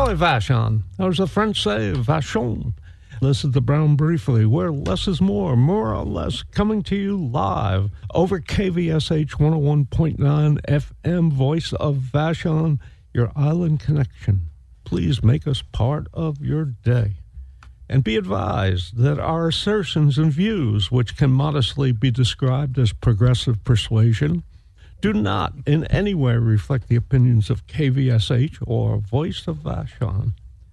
Ahoy, Vashon. Or as the French say, Vachon. This is the Brown Briefly, where less is more or less, coming to you live over KVSH 101.9 FM, voice of Vashon, your island connection. Please make us part of your day. And be advised that our assertions and views, which can modestly be described as progressive persuasion, do not in any way reflect the opinions of KVSH or Voice of Vashon.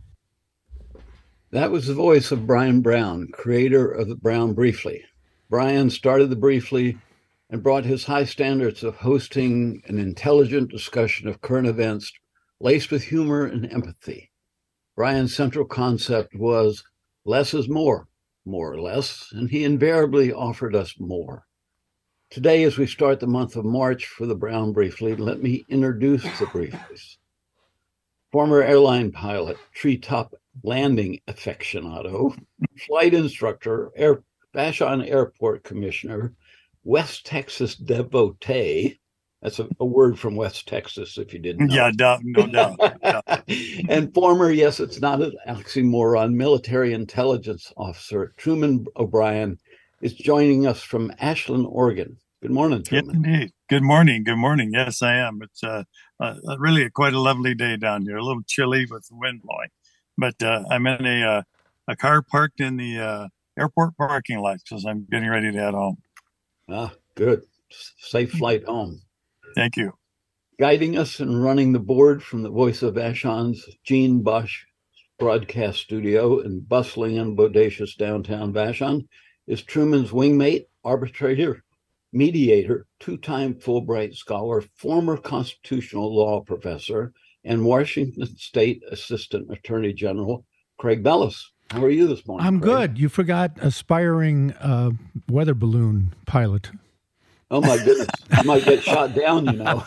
That was the voice of Brian Brown, creator of the Brown Briefly. Brian started the Briefly and brought his high standards of hosting an intelligent discussion of current events laced with humor and empathy. Brian's central concept was less is more or less, and he invariably offered us more. Today, as we start the month of March for the Brown Briefly, let me introduce the Brieflies. Former airline pilot, treetop landing aficionado, flight instructor, Vashon Airport Commissioner, West Texas devotee. That's a word from West Texas, if you didn't know. Yeah, no doubt. And former, yes, it's not an oxymoron, military intelligence officer, Truman O'Brien, is joining us from Ashland, Oregon. Good morning, Truman. Yeah, indeed. Good morning. Good morning. Yes, I am. It's really quite a lovely day down here. A little chilly with the wind blowing, but I'm in a car parked in the airport parking lot because I'm getting ready to head home. Ah, good. Safe flight home. Thank you. Guiding us and running the board from the Voice of Vashon's Gene Bosch broadcast studio in bustling and bodacious downtown Vashon is Truman's wingmate, arbitrator, mediator, two-time Fulbright scholar, former constitutional law professor, and Washington State Assistant Attorney General, Craig Bellis. How are you this morning, I'm Craig? good. You forgot aspiring weather balloon pilot. Oh, my goodness. I might get shot down, you know.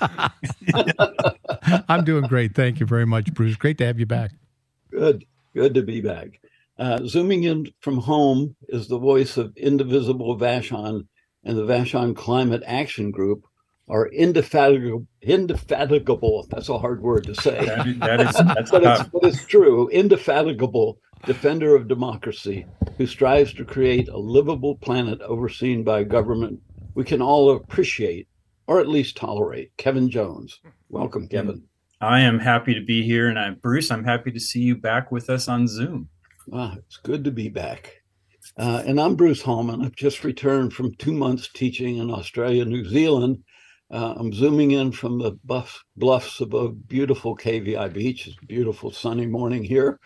I'm doing great. Thank you very much, Bruce. Great to have you back. Good to be back. Zooming in from home is the voice of Indivisible Vashon and the Vashon Climate Action Group, are indefatigable, that's a hard word to say, but it's true, indefatigable defender of democracy who strives to create a livable planet overseen by a government we can all appreciate, or at least tolerate. Kevin Jones. Welcome, Kevin. I am happy to be here, and Bruce, I'm happy to see you back with us on Zoom. It's good to be back. And I'm Bruce Hallman. I've just returned from 2 months teaching in Australia, New Zealand. I'm zooming in from the bluffs above beautiful KVI Beach. It's a beautiful sunny morning here.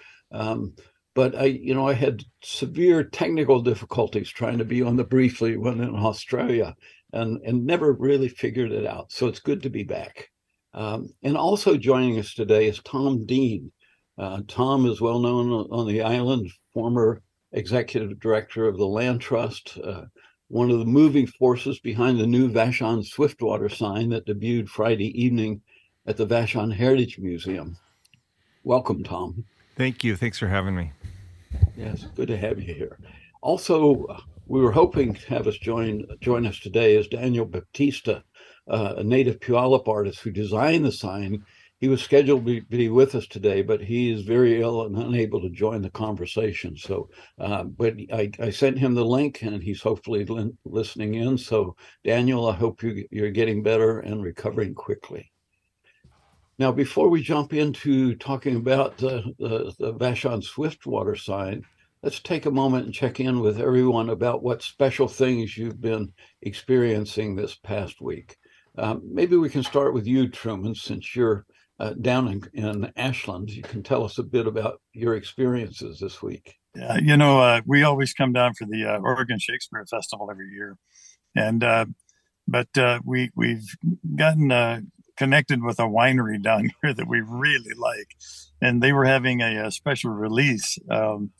But I had severe technical difficulties trying to be on the Briefly when in Australia and never really figured it out. So it's good to be back. And also joining us today is Tom Dean. Tom is well known on the island, former executive director of the Land Trust, one of the moving forces behind the new Vashon Swiftwater sign that debuted Friday evening at the Vashon Heritage Museum. Welcome, Tom. Thank you. Thanks for having me. Yes, good to have you here. Also, we were hoping to have us join us today is Daniel Baptista, a native Puyallup artist who designed the sign. He was scheduled to be with us today, but he is very ill and unable to join the conversation. So, but I sent him the link, and he's hopefully listening in. So, Daniel, I hope you're getting better and recovering quickly. Now, before we jump into talking about the Vashon Swiftwater sign, let's take a moment and check in with everyone about what special things you've been experiencing this past week. Maybe we can start with you, Truman, since you're down in Ashland. You can tell us a bit about your experiences this week. We always come down for the Oregon Shakespeare Festival every year, and but we've gotten connected with a winery down here that we really like, and they were having a special release on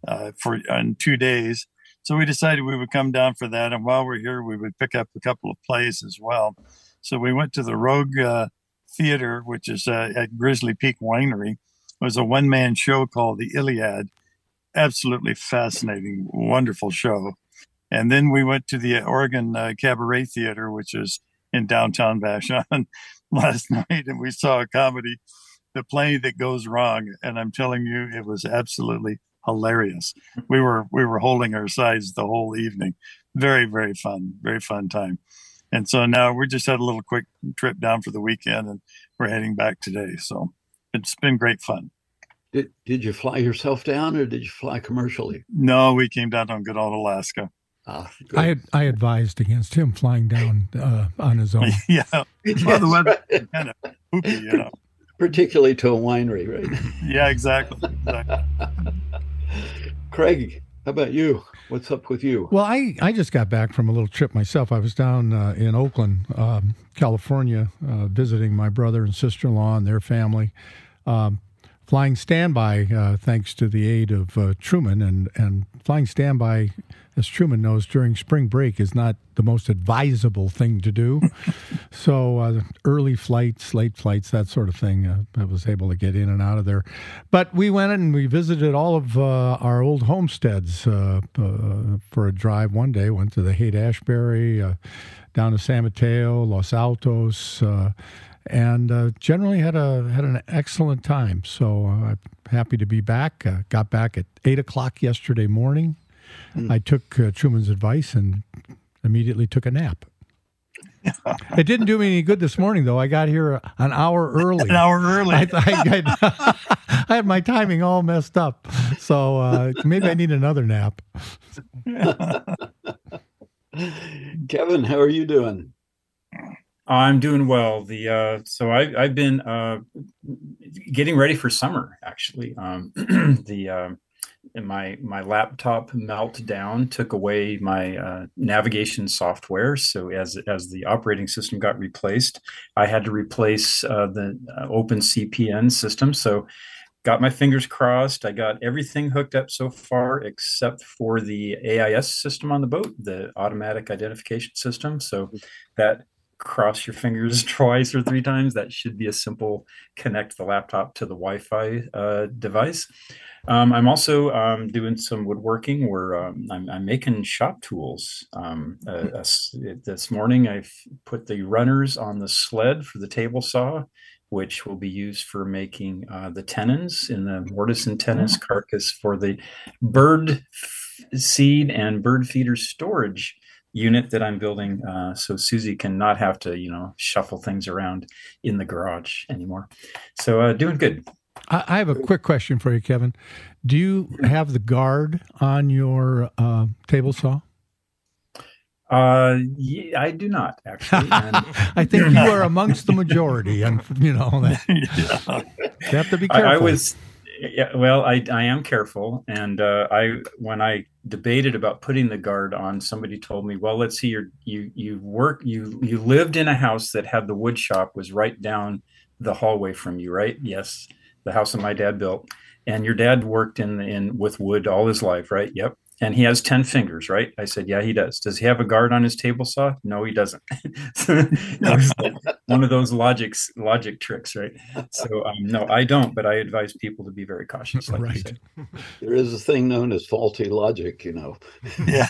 2 days. So we decided we would come down for that, and while we're here, we would pick up a couple of plays as well. So we went to the Rogue Theater, which is at Grizzly Peak Winery. It was a one-man show called The Iliad. Absolutely fascinating, wonderful show. And then we went to the Oregon Cabaret Theater, which is in downtown Vashon last night, and we saw a comedy the plane that goes wrong. And I'm telling you, it was absolutely hilarious. We were holding our sides the whole evening. Very, very fun time. And so now we just had a little quick trip down for the weekend, and we're heading back today. So it's been great fun. Did you fly yourself down, or did you fly commercially? No, we came down on good old Alaska. Good. I advised against him flying down on his own. Yeah. Well, the weather kind of poopy, Particularly to a winery, right? Yeah, exactly. Craig, how about you? What's up with you? Well, I just got back from a little trip myself. I was down in Oakland, California, visiting my brother and sister-in-law and their family. Flying standby, thanks to the aid of Truman, and flying standby, as Truman knows, during spring break is not the most advisable thing to do. So early flights, late flights, that sort of thing, I was able to get in and out of there. But we went and we visited all of our old homesteads for a drive one day. Went to the Haight-Ashbury, down to San Mateo, Los Altos, and generally had an excellent time. So I'm happy to be back. Got back at 8 o'clock yesterday morning. I took Truman's advice and immediately took a nap. It didn't do me any good this morning, though. I got here an hour early. I had my timing all messed up. So maybe I need another nap. Kevin, how are you doing? I'm doing well. So I've been getting ready for summer. Actually, my laptop meltdown took away my navigation software. So as the operating system got replaced, I had to replace the OpenCPN system. So got my fingers crossed. I got everything hooked up so far except for the AIS system on the boat, the automatic identification system. So that, cross your fingers twice or three times. That should be a simple connect the laptop to the Wi-Fi device. I'm also doing some woodworking where I'm making shop tools. This morning I've put the runners on the sled for the table saw, which will be used for making the tenons in the mortise and tenon carcass for the bird seed and bird feeder storage unit that I'm building, so Susie can not have to, shuffle things around in the garage anymore. So doing good. I have a quick question for you, Kevin. Do you have the guard on your table saw? Yeah, I do not actually. And I think you are amongst the majority, and you have to be careful. I am careful, and when I debated about putting the guard on, somebody told me, well, let's see, you lived in a house that had the wood shop was right down the hallway from you, right? Yes, the house that my dad built, and your dad worked in with wood all his life, right? Yep. And he has 10 fingers, right? I said, yeah, he does. Does he have a guard on his table saw? No, he doesn't. One of those logic tricks, right? So no, I don't, but I advise people to be very cautious. Like you said. There is a thing known as faulty logic, Yeah.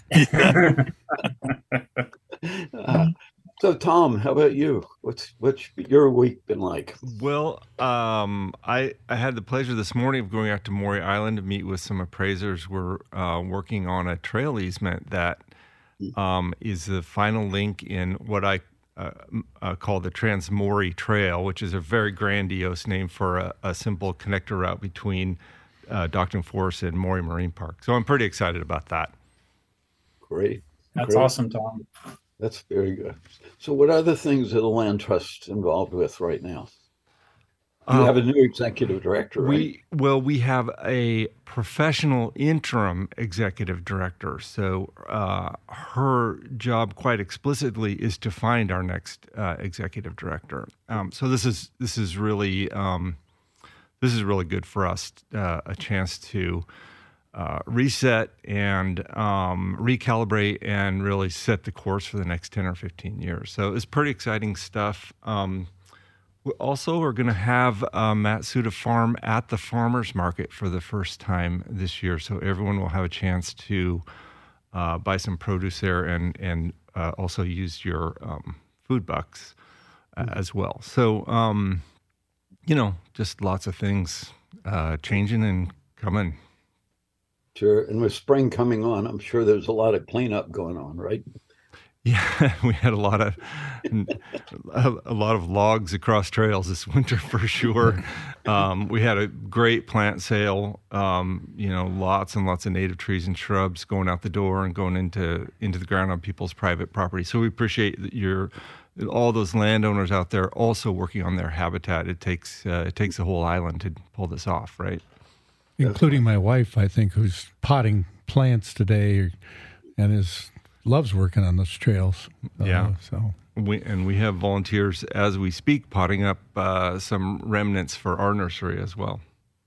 So, Tom, how about you? What's your week been like? Well, I had the pleasure this morning of going out to Maury Island to meet with some appraisers. We're working on a trail easement that is the final link in what I call the Trans-Maury Trail, which is a very grandiose name for a simple connector route between Docking Forest and Maury Marine Park. So I'm pretty excited about that. Great. That's awesome, Tom. That's very good. So what other things are the Land Trust involved with right now? You have a new executive director, right? We have a professional interim executive director. So her job quite explicitly is to find our next executive director. So this is really good for us, a chance to reset and recalibrate and really set the course for the next 10 or 15 years. So it's pretty exciting stuff. Also, we're going to have Matsuda Farm at the farmers market for the first time this year. So everyone will have a chance to buy some produce there and also use your food bucks as well. So Just lots of things changing and coming. Sure. And with spring coming on, I'm sure there's a lot of cleanup going on, right? Yeah, we had a lot of logs across trails this winter for sure. We had a great plant sale. Lots and lots of native trees and shrubs going out the door and going into the ground on people's private property. So we appreciate that all those landowners out there also working on their habitat. It takes a whole island to pull this off, right? Including my wife, I think, who's potting plants today and loves working on those trails. Yeah. We have volunteers as we speak potting up some remnants for our nursery as well.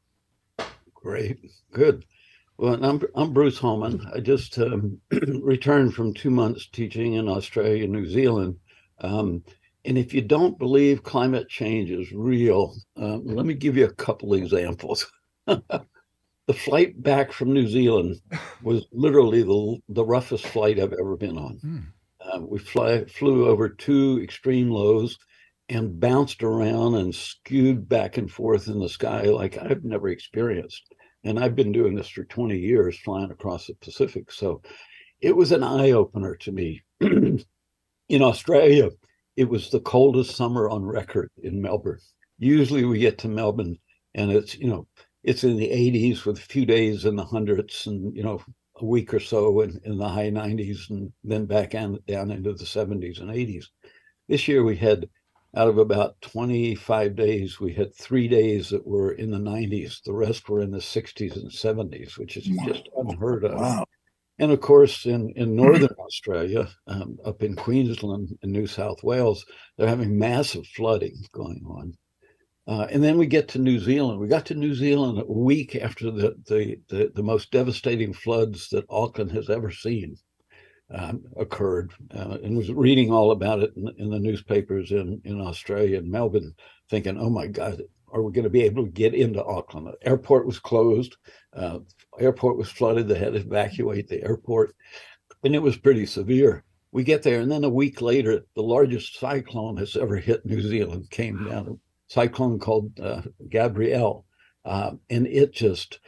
Great. Good. Well, I'm Bruce Holman. I just returned from 2 months teaching in Australia and New Zealand. And if you don't believe climate change is real, let me give you a couple examples. The flight back from New Zealand was literally the roughest flight I've ever been on. We flew over 2 extreme lows and bounced around and skewed back and forth in the sky like I've never experienced. And I've been doing this for 20 years, flying across the Pacific. So it was an eye-opener to me. In Australia, it was the coldest summer on record in Melbourne. Usually we get to Melbourne and it's in the 80s with a few days in the hundreds and, a week or so in the high 90s and then back down into the 70s and 80s. This year we had, out of about 25 days, we had 3 days that were in the 90s. The rest were in the 60s and 70s, which is just unheard of. Wow. And of course, in northern Australia, up in Queensland and New South Wales, they're having massive flooding going on. And then we get to New Zealand. We got to New Zealand a week after the most devastating floods that Auckland has ever seen occurred, and was reading all about it in the newspapers in Australia and Melbourne, thinking, oh my God, are we going to be able to get into Auckland? The airport was closed. Airport was flooded. They had to evacuate the airport, and it was pretty severe. We get there, and then a week later, the largest cyclone that's ever hit New Zealand came down. Cyclone called Gabrielle, and it just,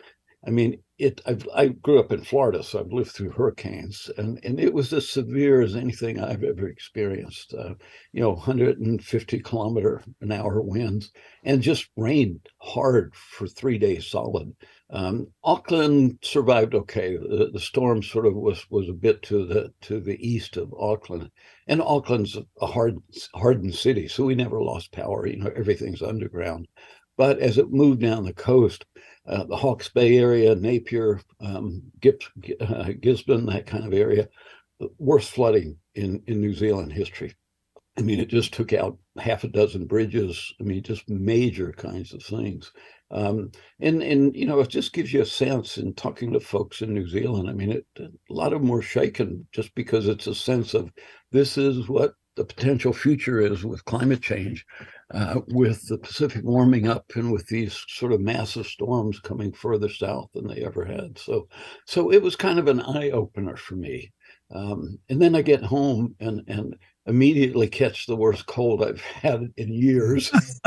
I grew up in Florida, so I've lived through hurricanes, and it was as severe as anything I've ever experienced. 150-kilometer-an-hour winds, and just rained hard for 3 days solid. Auckland survived okay. The storm sort of was a bit to the east of Auckland, and Auckland's a hardened city, so we never lost power. Everything's underground. But as it moved down the coast, the Hawke's Bay area, Napier, Gisborne, that kind of area, worst flooding in New Zealand history. It just took out half a dozen bridges. Just major kinds of things. It just gives you a sense in talking to folks in New Zealand. A lot of them were shaken just because it's a sense of this is what the potential future is with climate change, with the Pacific warming up and with these sort of massive storms coming further south than they ever had. So it was kind of an eye opener for me. And then I get home and immediately catch the worst cold I've had in years.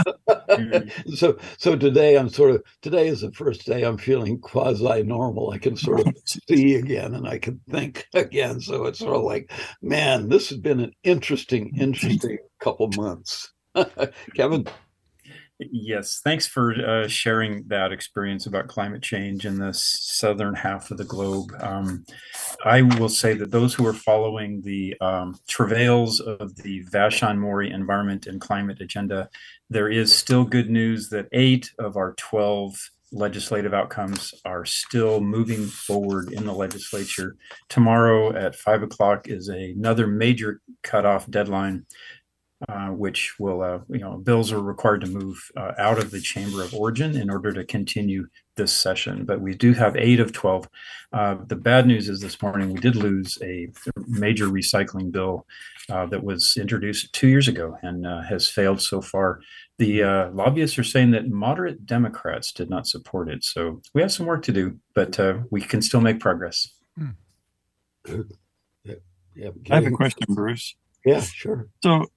So today today is the first day I'm feeling quasi normal. I can sort of see again and I can think again. So it's sort of like, man, this has been an interesting couple months. Kevin? Yes, thanks for sharing that experience about climate change in the southern half of the globe. I will say that those who are following the travails of the Vashon Mori Environment and Climate Agenda, there is still good news that 8 of our 12 legislative outcomes are still moving forward in the legislature. Tomorrow at 5 o'clock is another major cutoff deadline, which will, bills are required to move out of the Chamber of Origin in order to continue this session. But we do have 8 of 12. The bad news is this morning we did lose a major recycling bill that was introduced 2 years ago and has failed so far. The lobbyists are saying that moderate Democrats did not support it. So we have some work to do, but we can still make progress. Good. Yeah. I have a question, Bruce. Yeah, sure. So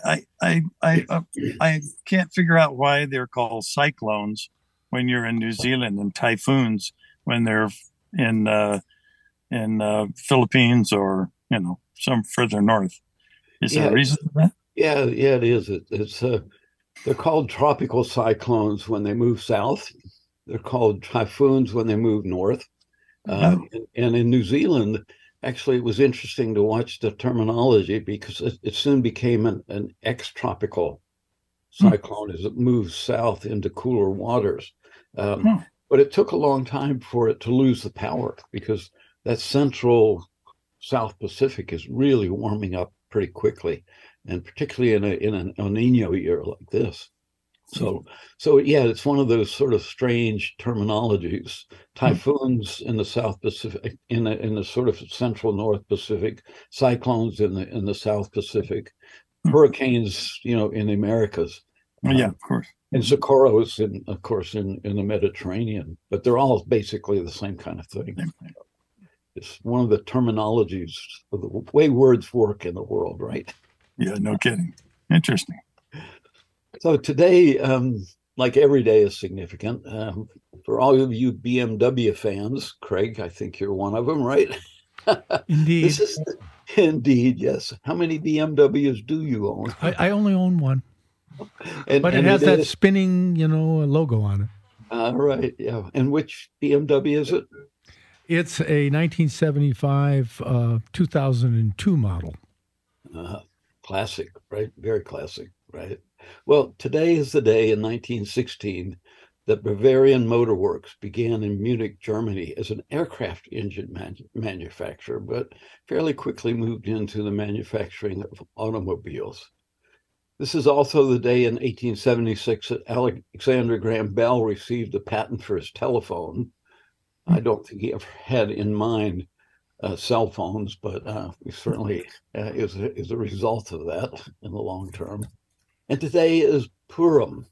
I can't figure out why they're called cyclones when you're in New Zealand, and typhoons when they're in Philippines or some further north. Is there a reason for that? Yeah, it is. It's they're called tropical cyclones when they move south. They're called typhoons when they move north. And in New Zealand, actually, it was interesting to watch the terminology because it soon became an ex-tropical cyclone as it moves south into cooler waters. But it took a long time for it to lose the power because that central South Pacific is really warming up pretty quickly, and particularly in an El Nino year like this. So yeah, it's one of those sort of strange terminologies. Typhoons in the South Pacific, in the sort of central North Pacific, cyclones in the South Pacific, hurricanes, in the Americas. Yeah, of course. And Socorros, of course, in the Mediterranean. But they're all basically the same kind of thing. It's one of the terminologies of the way words work in the world, right? Yeah, no kidding. Interesting. So today, like every day is significant. For all of you BMW fans, Craig, I think you're one of them, right? Indeed. Indeed, yes. How many BMWs do you own? I only own one. But it has that spinning, logo on it. Right, yeah. And which BMW is it? It's a 1975 2002 model. Classic, right? Very classic, right? Well, today is the day in 1916 that Bavarian Motor Works began in Munich, Germany as an aircraft engine manufacturer, but fairly quickly moved into the manufacturing of automobiles. This is also the day in 1876 that Alexander Graham Bell received a patent for his telephone. I don't think he ever had in mind cell phones, but we certainly is a result of that in the long term. And today is Purim,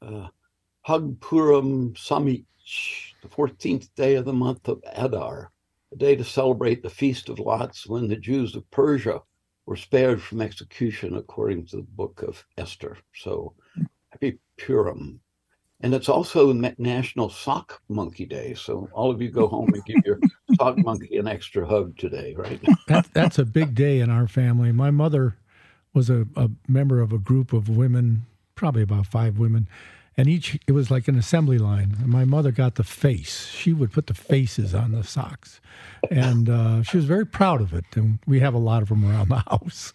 Hag Purim Samich, the 14th day of the month of Adar, a day to celebrate the Feast of Lots when the Jews of Persia were spared from execution according to the book of Esther. So happy Purim. And it's also National Sock Monkey Day. So all of you go home and give your sock monkey an extra hug today, right? That's a big day in our family. My mother was a member of a group of women, probably about 5 women, and it was like an assembly line. And my mother got the face. She would put the faces on the socks. And she was very proud of it. And we have a lot of them around the house.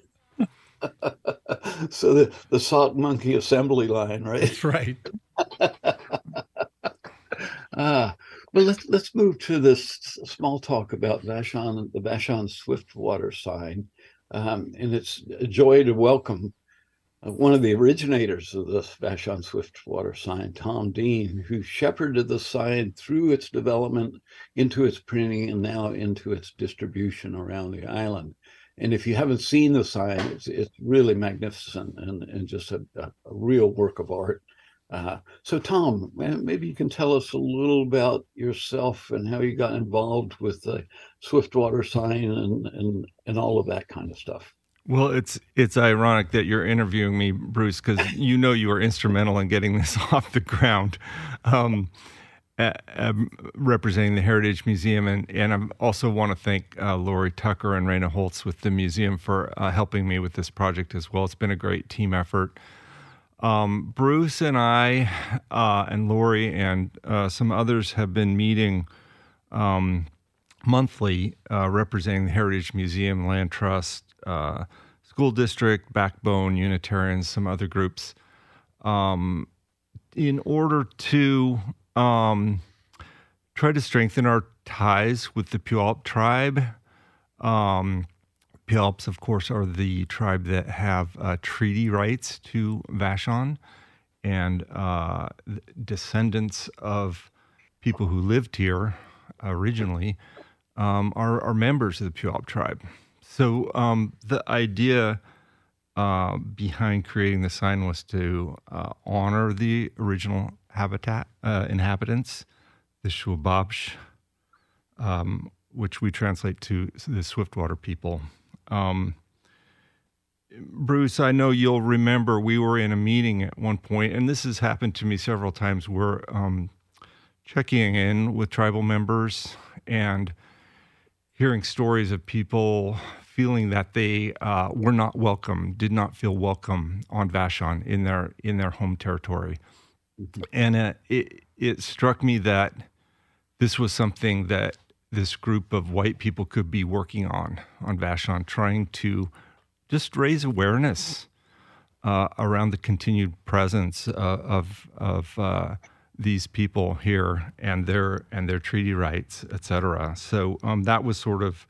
So the sock monkey assembly line, right? That's right. Well, let's move to this small talk about Vashon, the Vashon Swiftwater sign. And it's a joy to welcome one of the originators of the Vashon Swiftwater sign, Tom Dean, who shepherded the sign through its development into its printing and now into its distribution around the island. And if you haven't seen the sign, it's really magnificent and just a real work of art. So Tom, maybe you can tell us a little about yourself and how you got involved with the Swiftwater sign and all of that kind of stuff. Well, it's ironic that you're interviewing me, Bruce, because you were instrumental in getting this off the ground, representing the Heritage Museum. And I also want to thank Lori Tucker and Raina Holtz with the museum for helping me with this project as well. It's been a great team effort. Bruce and I and Lori and some others have been meeting monthly, representing the Heritage Museum, Land Trust, School District, Backbone, Unitarians, some other groups, in order to try to strengthen our ties with the Puyallup tribe. Puyallups, of course, are the tribe that have treaty rights to Vashon, and descendants of people who lived here originally are members of the Puyallup tribe. So the idea behind creating the sign was to honor the original inhabitants, the Shuababsh, which we translate to the Swiftwater people. Bruce, I know you'll remember we were in a meeting at one point, and this has happened to me several times. We're checking in with tribal members and hearing stories of people feeling that they were not welcome, did not feel welcome on Vashon in their home territory. And it struck me that this was something that this group of white people could be working on Vashon, trying to just raise awareness around the continued presence of these people here and their treaty rights, et cetera. So that was sort of,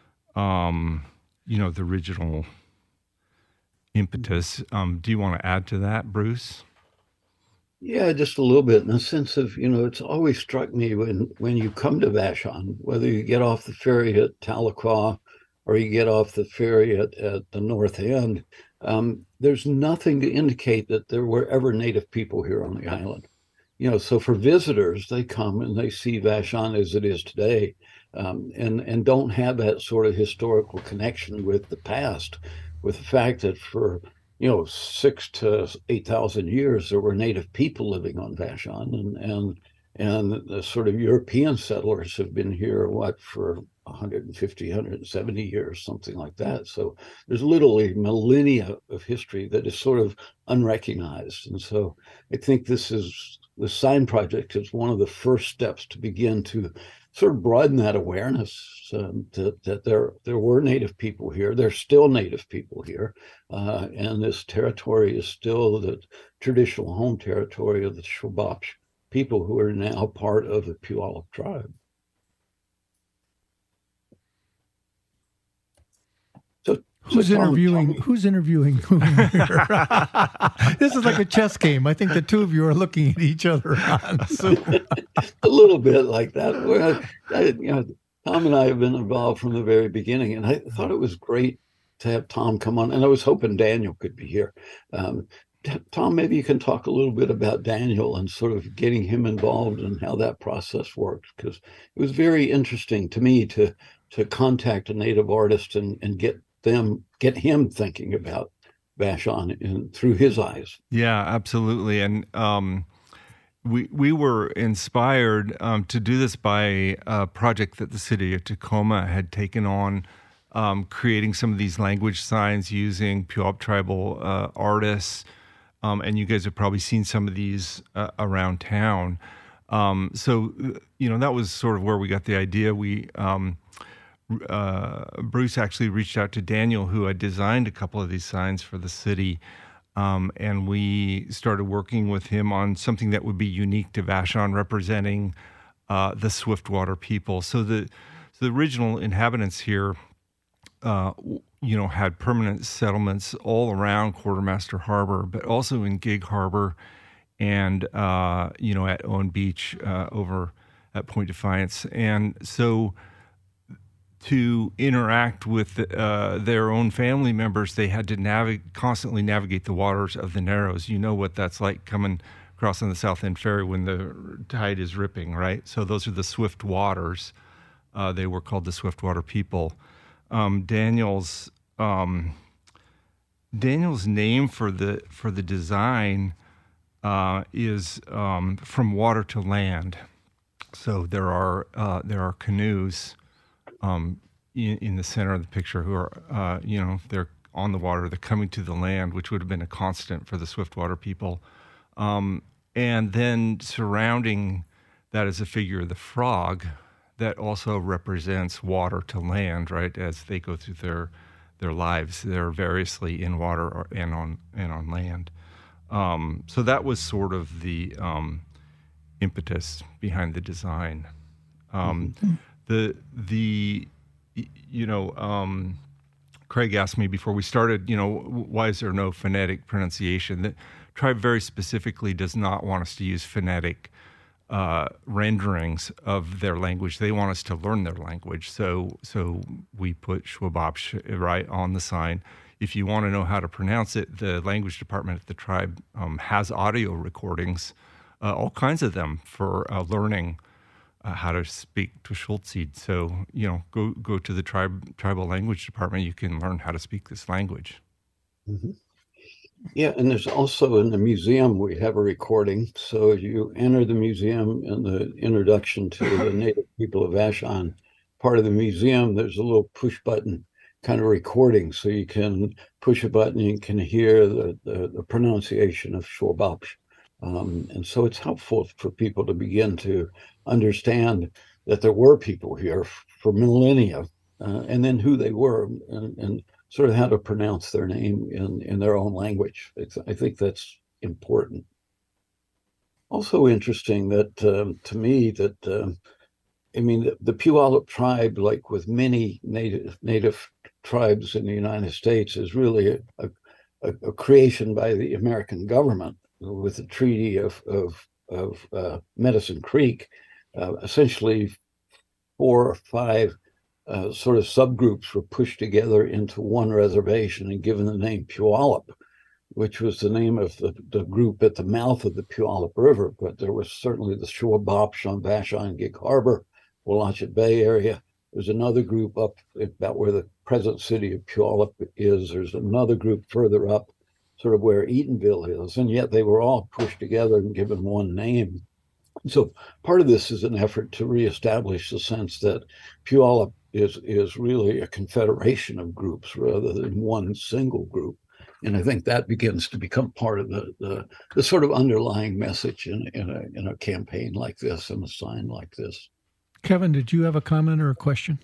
the original impetus. Do you want to add to that, Bruce? Yeah, just a little bit in the sense of, it's always struck me when you come to Vashon, whether you get off the ferry at Tahlequah or you get off the ferry at the north end, there's nothing to indicate that there were ever Native people here on the island. So for visitors, they come and they see Vashon as it is today, and don't have that sort of historical connection with the past, with the fact that for 6,000 to 8,000 years there were Native people living on Vashon, and the sort of European settlers have been here for 150, 170 years, something like that. So there's literally millennia of history that is sort of unrecognized, and so I think the sign project is one of the first steps to begin to sort of broaden that awareness that there were Native people here. There's still Native people here, and this territory is still the traditional home territory of the Shwabop people, who are now part of the Puyallup tribe. Who's interviewing who here? This is like a chess game. I think the two of you are looking at each other on Zoom. A little bit like that. Tom and I have been involved from the very beginning, and I thought it was great to have Tom come on, and I was hoping Daniel could be here. Tom, maybe you can talk a little bit about Daniel and sort of getting him involved and how that process works, because it was very interesting to me to contact a Native artist and get him thinking about Vashon through his eyes. Yeah, absolutely. And we were inspired to do this by a project that the city of Tacoma had taken on, creating some of these language signs using Puyallup tribal artists. And you guys have probably seen some of these around town. So that was sort of where we got the idea. Bruce actually reached out to Daniel, who had designed a couple of these signs for the city, and we started working with him on something that would be unique to Vashon, representing the Swiftwater people. So the original inhabitants here, had permanent settlements all around Quartermaster Harbor, but also in Gig Harbor and at Owen Beach over at Point Defiance, and so to interact with their own family members, they had to constantly navigate the waters of the Narrows. You know what that's like coming across on the South End Ferry when the tide is ripping, right? So those are the swift waters. They were called the Swiftwater people. Daniel's name for the design is from water to land. So there are canoes in the center of the picture who are, they're on the water, they're coming to the land, which would have been a constant for the Swiftwater people. And then surrounding that is a figure of the frog that also represents water to land, right? As they go through their lives, they're variously in water and on land. So that was sort of the impetus behind the design. Craig asked me before we started, why is there no phonetic pronunciation? The tribe very specifically does not want us to use phonetic renderings of their language. They want us to learn their language. So we put Shwabop right on the sign. If you want to know how to pronounce it, the language department at the tribe has audio recordings, all kinds of them for learning how to speak Tushultseed. So, go to the tribal language department. You can learn how to speak this language. Mhm. Yeah, and there's also in the museum, we have a recording. So you enter the museum in the introduction to the Native people of Vashon part of the museum, there's a little push button kind of recording. So you can push a button, you can hear the pronunciation of Shwabopsh. And so it's helpful for people to begin to understand that there were people here for millennia, and then who they were, and sort of how to pronounce their name in their own language. I think that's important. Also interesting that to me that I mean the Puyallup tribe, like with many native tribes in the United States, is really a creation by the American government with the Treaty of Medicine Creek. Essentially, 4 or 5 sort of subgroups were pushed together into one reservation and given the name Puyallup, which was the name of the group at the mouth of the Puyallup River. But there was certainly the Shwabopsh on Vashon Gig Harbor, Willamette Bay area. There's another group up about where the present city of Puyallup is. There's another group further up, sort of where Eatonville is. And yet they were all pushed together and given one name. So part of this is an effort to reestablish the sense that Puyallup is really a confederation of groups rather than one single group. And I think that begins to become part of the sort of underlying message in a campaign like this and a sign like this. Kevin, did you have a comment or a question?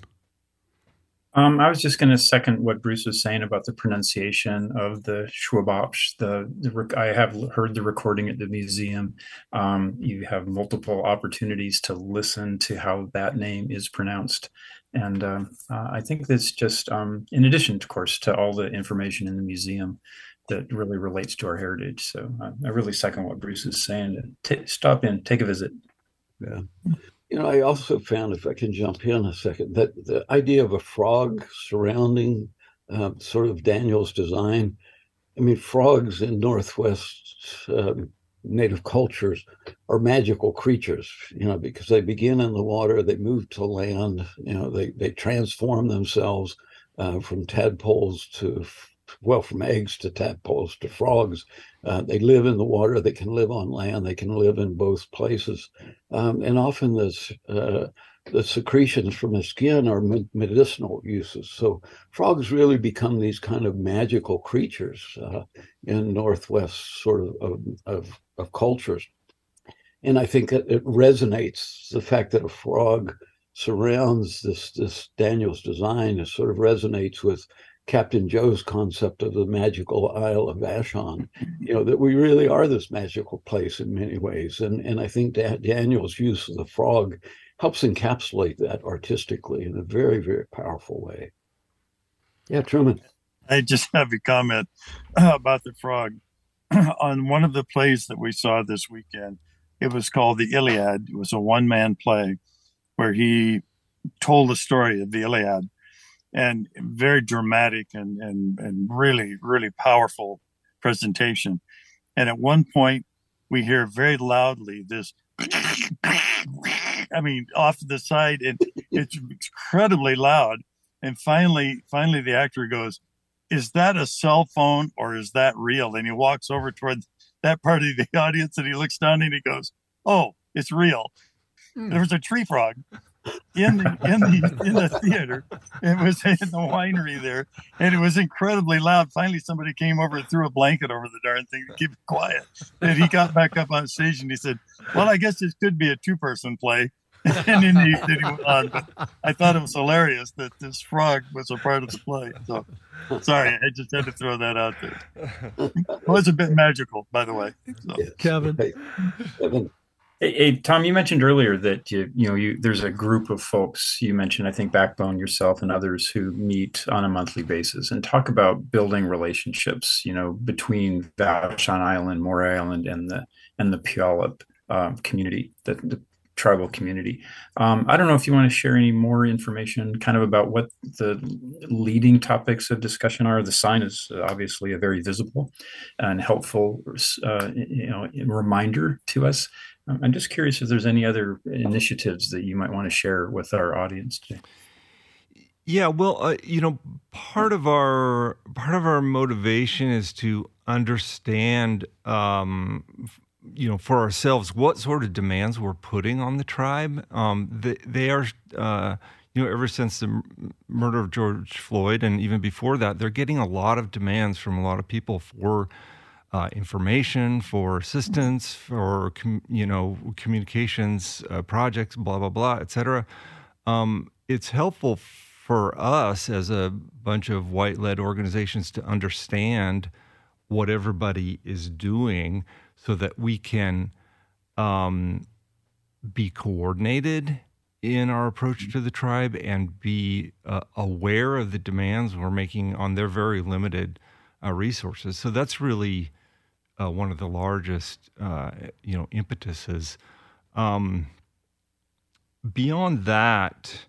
I was just going to second what Bruce was saying about the pronunciation of the Shwabopsh. I have heard the recording at the museum. You have multiple opportunities to listen to how that name is pronounced. And I think that's just, in addition, of course, to all the information in the museum that really relates to our heritage. So I really second what Bruce is saying. Stop in, take a visit. Yeah. You know, I also found, if I can jump in a second, that the idea of a frog surrounding sort of Daniel's design. I mean, frogs in Northwest native cultures are magical creatures, you know, because they begin in the water, they move to land, you know, they transform themselves from tadpoles to, well, from eggs to tadpoles to frogs. They live in the water, they can live on land, they can live in both places. And often the secretions from the skin are medicinal uses. So frogs really become these kind of magical creatures in Northwest sort of cultures. And I think that it resonates, the fact that a frog surrounds this Daniel's design, it sort of resonates with Captain Joe's concept of the magical Isle of Vashon, you know, that we really are this magical place in many ways. And I think Daniel's use of the frog helps encapsulate that artistically in a very, very powerful way. Yeah, Truman. I just have a comment about the frog. On one of the plays that we saw this weekend, it was called The Iliad. It was a one-man play where he told the story of the Iliad. And very dramatic and really, really powerful presentation. And at one point, we hear very loudly this, I mean, off to the side, and it's incredibly loud. And finally, the actor goes, "Is that a cell phone or is that real?" And he walks over toward that part of the audience and he looks down and he goes, "Oh, it's real." There was a tree frog in the theater. It was in the winery there, and it was incredibly loud. Finally, somebody came over and threw a blanket over the darn thing to keep it quiet. And he got back up on stage and he said, "Well, I guess this could be a 2-person play." And then he went on. But I thought it was hilarious that this frog was a part of the play. So sorry, I just had to throw that out there. It was a bit magical, by the way. So. Yes. Kevin. Hey, Tom, you mentioned earlier that there's a group of folks, you mentioned, I think, Backbone, yourself, and others who meet on a monthly basis and talk about building relationships, you know, between Vashon Island, Moray Island, and the Puyallup community, the tribal community. I don't know if you want to share any more information kind of about what the leading topics of discussion are. The sign is obviously a very visible and helpful reminder to us. I'm just curious if there's any other initiatives that you might want to share with our audience today. Yeah, well, part of our motivation is to understand, for ourselves what sort of demands we're putting on the tribe. They are, ever since the murder of George Floyd, and even before that, they're getting a lot of demands from a lot of people for information, for assistance, for communications projects, blah blah blah, etc. It's helpful for us as a bunch of white-led organizations to understand what everybody is doing so that we can be coordinated in our approach to the tribe and be aware of the demands we're making on their very limited resources. So that's really one of the largest, impetuses. Beyond that,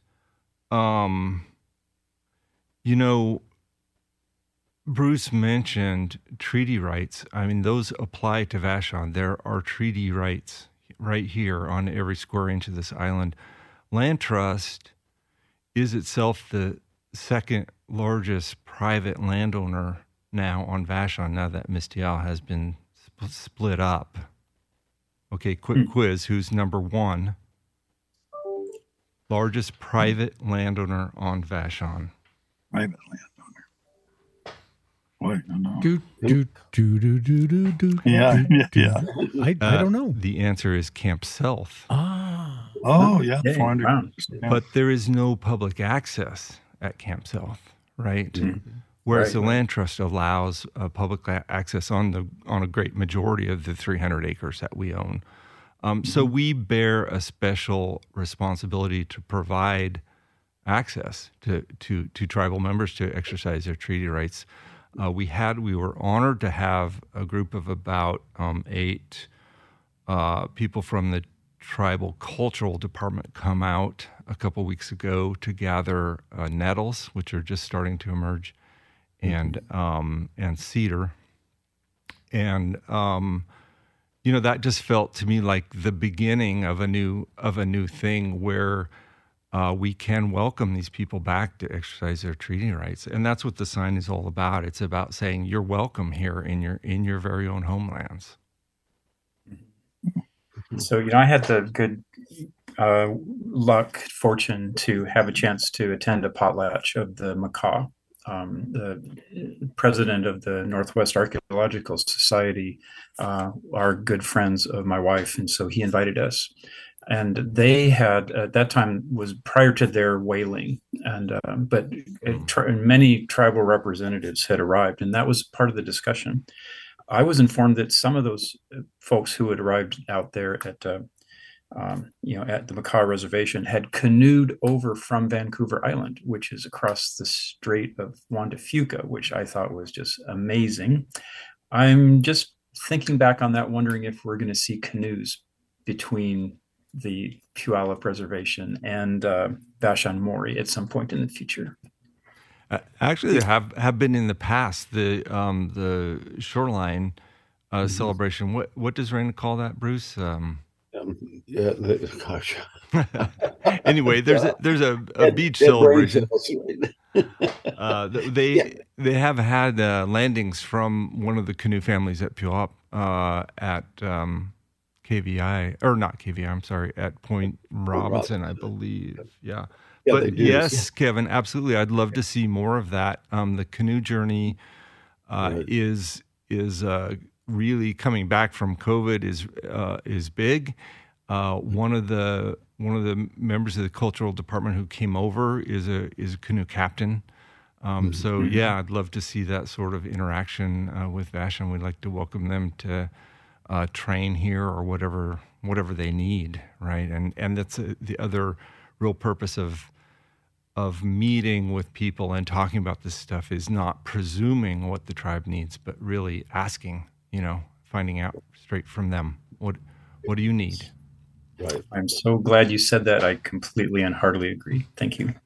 Bruce mentioned treaty rights. I mean, those apply to Vashon. There are treaty rights right here on every square inch of this island. Land Trust is itself the second largest private landowner now on Vashon, now that Mistial has been split up. Okay, quick quiz. Who's number one? Largest private landowner on Vashon. Private landowner. Wait, no. Yeah. I don't know. The answer is Camp South. Oh, yeah. 400. Wow. But there is no public access at Camp South, right? Whereas the Land Trust allows public access on a great majority of the 300 acres that we own. So we bear a special responsibility to provide access to tribal members to exercise their treaty rights. We were honored to have a group of about 8 people from the Tribal Cultural Department come out a couple weeks ago to gather nettles, which are just starting to emerge, and cedar, and that just felt to me like the beginning of a new thing where we can welcome these people back to exercise their treaty rights, and that's what the sign is all about. It's about saying you're welcome here in your very own homelands. So, I had the good fortune to have a chance to attend a potlatch of the Makah. The president of the Northwest Archaeological Society are good friends of my wife, and so he invited us. And they had, at that time, was prior to their whaling, but many tribal representatives had arrived, and that was part of the discussion. I was informed that some of those folks who had arrived out there at the Makah Reservation had canoed over from Vancouver Island, which is across the Strait of Juan de Fuca, which I thought was just amazing. I'm just thinking back on that, wondering if we're going to see canoes between the Puyallup Reservation and Vashon Mori at some point in the future. Actually, there have been in the past. The shoreline celebration. What does Raina call that, Bruce? Gosh. Anyway, there's a beach celebration. They have had landings from one of the canoe families at Puyallup at KVI, or not KVI. I'm sorry, at Point Robinson, I believe. Yeah. But yes, Kevin, absolutely. I'd love to see more of that. The canoe journey is really coming back from COVID is big. One of the members of the cultural department who came over is a canoe captain. So yeah, I'd love to see that sort of interaction with Vashon. We'd like to welcome them to train here or whatever they need, right? And that's the other real purpose of meeting with people and talking about this stuff is not presuming what the tribe needs, but really asking, finding out straight from them, what do you need? Right. I'm so glad you said that. I completely and heartily agree. Thank you.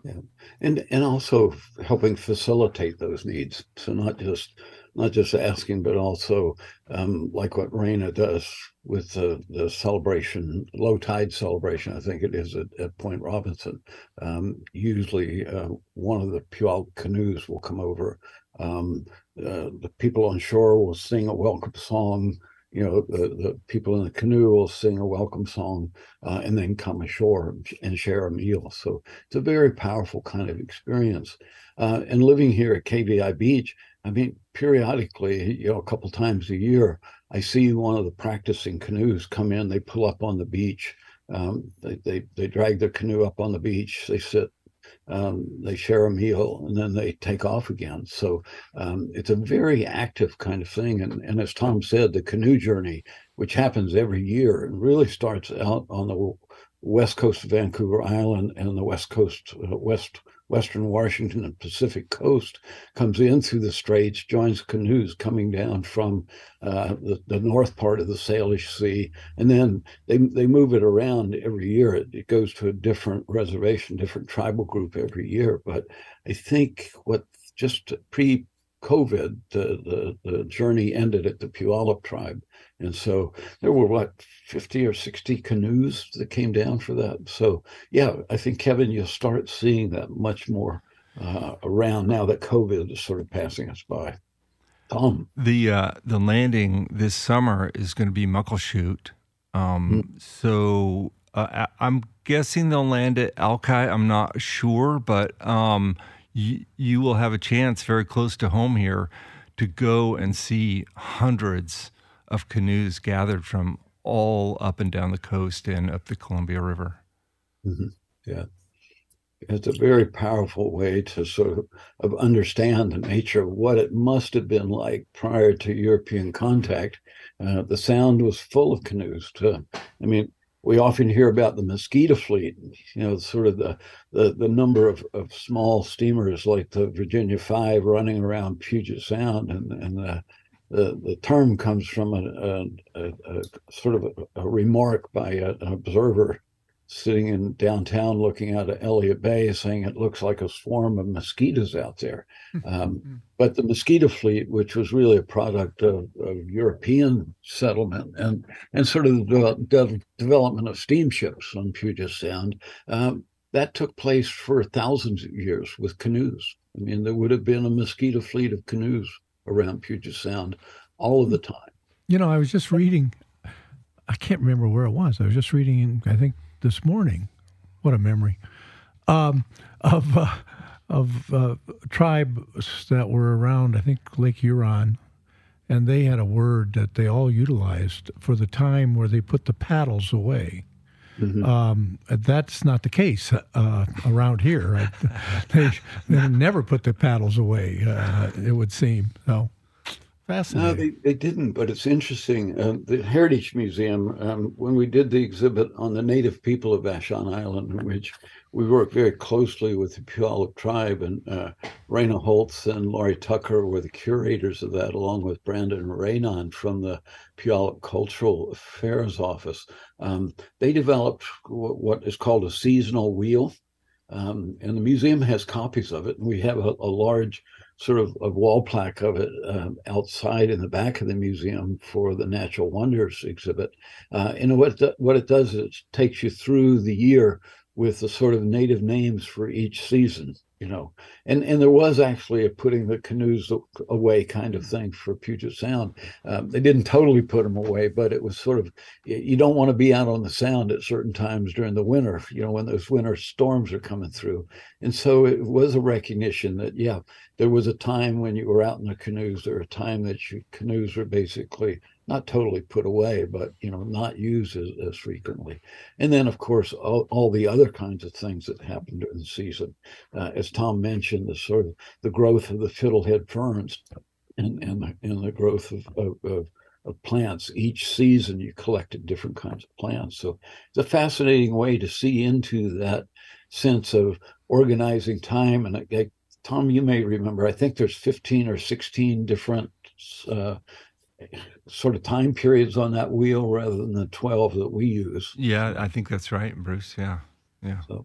Yeah, and also helping facilitate those needs. So not just asking, but also like what Raina does with the celebration, low tide celebration. I think it is at Point Robinson. Usually, one of the Puyallup canoes will come over. The people on shore will sing a welcome song. The people in the canoe will sing a welcome song and then come ashore and share a meal. So it's a very powerful kind of experience. And living here at KVI Beach, I mean, periodically, a couple times a year, I see one of the practicing canoes come in. They pull up on the beach. They drag their canoe up on the beach. They sit. They share a meal, and then they take off again. So it's a very active kind of thing. And as Tom said, the canoe journey, which happens every year, and really starts out on the west coast of Vancouver Island and the west coast, western Washington and Pacific coast, comes in through the straits, joins canoes coming down from the north part of the Salish Sea, and then they move it around every year. It goes to a different reservation, different tribal group every year. But I think what just pre-COVID, the journey ended at the Puyallup tribe. And so there were 50 or 60 canoes that came down for that. So yeah, I think, Kevin, you'll start seeing that much more around now that COVID is sort of passing us by. Tom, the landing this summer is going to be Muckleshoot. So I'm guessing they'll land at Alki. I'm not sure, but you will have a chance very close to home here to go and see hundreds of canoes gathered from all up and down the coast and up the Columbia River. Mm-hmm. Yeah. It's a very powerful way to sort of understand the nature of what it must have been like prior to European contact. The Sound was full of canoes. I mean, we often hear about the Mosquito Fleet, sort of the number of small steamers like the Virginia 5 running around Puget Sound, and the term comes from a sort of a remark by an observer sitting in downtown looking out at Elliott Bay, saying it looks like a swarm of mosquitoes out there. But the Mosquito Fleet, which was really a product of European settlement and sort of the development of steamships on Puget Sound, that took place for thousands of years with canoes. I mean, there would have been a Mosquito Fleet of canoes around Puget Sound all of the time. I was just reading, I can't remember where it was. I was just reading, I think, this morning. What a memory. Of tribes that were around, I think, Lake Huron, and they had a word that they all utilized for the time where they put the paddles away. Mm-hmm. That's not the case around here. They never put the paddles away, it would seem. So fascinating. No, they didn't, but it's interesting. The Heritage Museum, when we did the exhibit on the native people of Vashon Island, in which we worked very closely with the Puyallup tribe, and Raina Holtz and Laurie Tucker were the curators of that, along with Brandon Raynon from the Puyallup Cultural Affairs Office. They developed what is called a seasonal wheel, and the museum has copies of it. And we have a large sort of a wall plaque of it outside in the back of the museum for the Natural Wonders exhibit. And what it does is it takes you through the year with the sort of native names for each season, and there was actually a putting the canoes away kind of thing for Puget Sound. They didn't totally put them away, but it was sort of, you don't want to be out on the Sound at certain times during the winter, when those winter storms are coming through. And so it was a recognition that, yeah, there was a time when you were out in the canoes, there was a time that canoes were basically not totally put away, but, not used as frequently. And then, of course, all the other kinds of things that happened during the season. As Tom mentioned, the sort of the growth of the fiddlehead ferns and the growth of plants. Each season you collected different kinds of plants. So it's a fascinating way to see into that sense of organizing time. And Tom, you may remember, I think there's 15 or 16 different sort of time periods on that wheel rather than the 12 that we use. Yeah, I think that's right, Bruce. Yeah.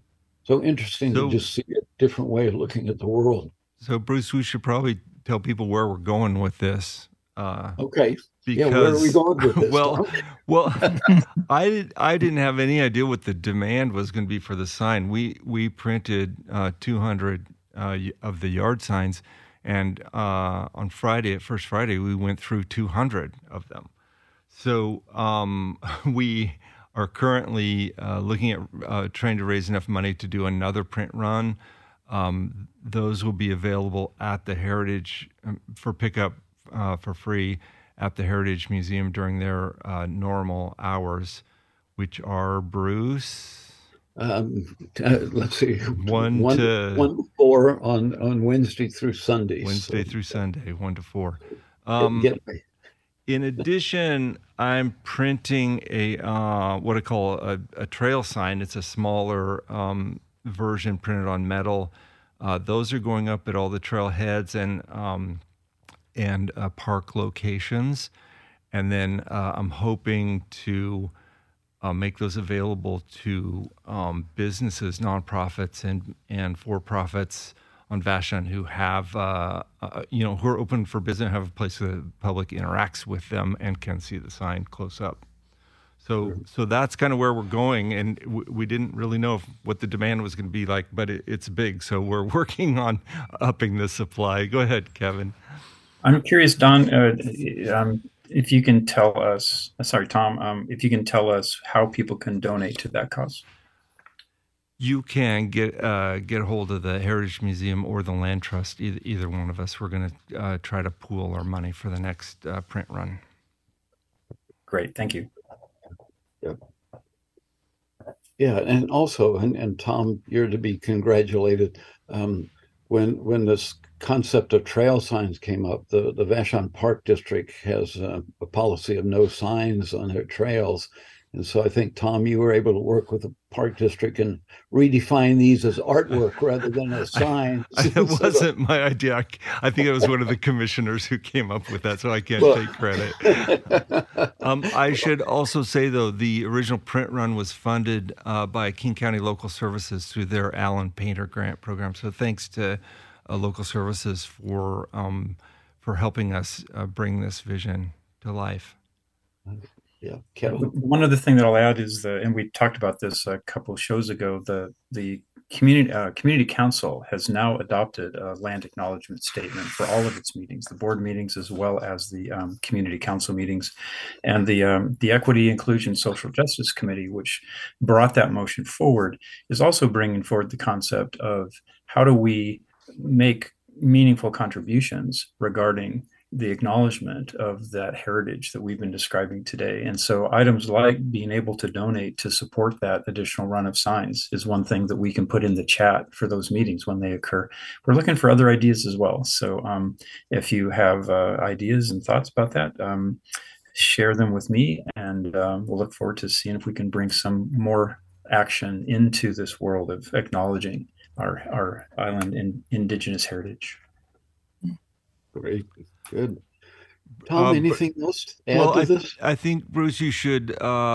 so interesting to So, just see a different way of looking at the world. so Bruce, we should probably tell people where we're going with this. Okay. Yeah, Because, where are we going with this? well, Tom? well, I didn't have any idea what the demand was going to be for the sign. We printed 200 of the yard signs, and on Friday, First Friday, we went through 200 of them. So we are currently looking at trying to raise enough money to do another print run. Those will be available at the Heritage for pickup for free at the Heritage Museum during their normal hours, which are, Bruce? Let's see. 1 to 1 to 4 on Wednesday through Sunday. Wednesday through Sunday, 1 to 4. Get In addition, I'm printing a what I call a trail sign. It's a smaller version printed on metal. Those are going up at all the trailheads and park locations. And then I'm hoping to make those available to businesses, nonprofits, and for-profits on Vashon who have, who are open for business, have a place where the public interacts with them and can see the sign close up. So that's kind of where we're going, and we didn't really know what the demand was going to be like, but it's big. So we're working on upping the supply. Go ahead, Kevin. I'm curious, Don, if you can tell us, Tom, if you can tell us how people can donate to that cause. You can get a hold of the Heritage Museum or the Land Trust, either one of us. We're going to try to pool our money for the next print run. Great, thank you. Yeah, and also, and Tom, you're to be congratulated. When this concept of trail signs came up, the Vashon Park District has a policy of no signs on their trails. And so I think, Tom, you were able to work with the Park District and redefine these as artwork rather than as signs. It wasn't my idea. I think it was one of the commissioners who came up with that, so I can't take credit. I should also say, though, the original print run was funded by King County Local Services through their Allen Painter Grant program. So thanks to Local Services for helping us bring this vision to life. Yeah, Kevin. One other thing that I'll add is and we talked about this a couple of shows ago. The community council has now adopted a land acknowledgement statement for all of its meetings, the board meetings as well as the community council meetings, and the Equity, Inclusion, Social Justice Committee, which brought that motion forward, is also bringing forward the concept of how do we make meaningful contributions regarding the acknowledgement of that heritage that we've been describing today. And so items like being able to donate to support that additional run of signs is one thing that we can put in the chat for those meetings when they occur. We're looking for other ideas as well. So if you have ideas and thoughts about that, share them with me, and we'll look forward to seeing if we can bring some more action into this world of acknowledging our island and indigenous heritage. Great. Good. Tom, anything else to add to this? I think, Bruce, you should.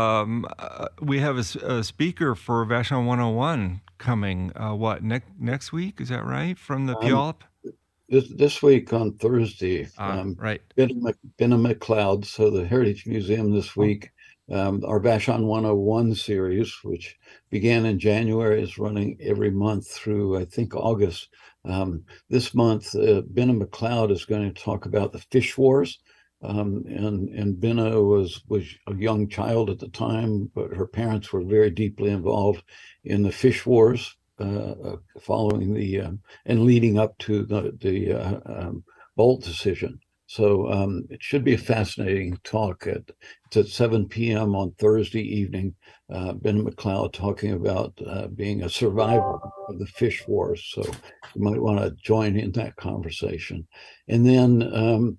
We have a speaker for Vashon 101 coming. Next week? Is that right? From the Puyallup? This week on Thursday. Right. Benna McLeod. So the Heritage Museum this week. Our Vashon 101 series, which began in January, is running every month through, I think, August. This month, Benna McLeod is going to talk about the fish wars. And Benna was a young child at the time, but her parents were very deeply involved in the fish wars following and leading up to the Bolt decision. So it should be a fascinating talk. It's at 7 p.m. on Thursday evening. Benna McLeod talking about being a survivor of the fish wars. So you might want to join in that conversation. And then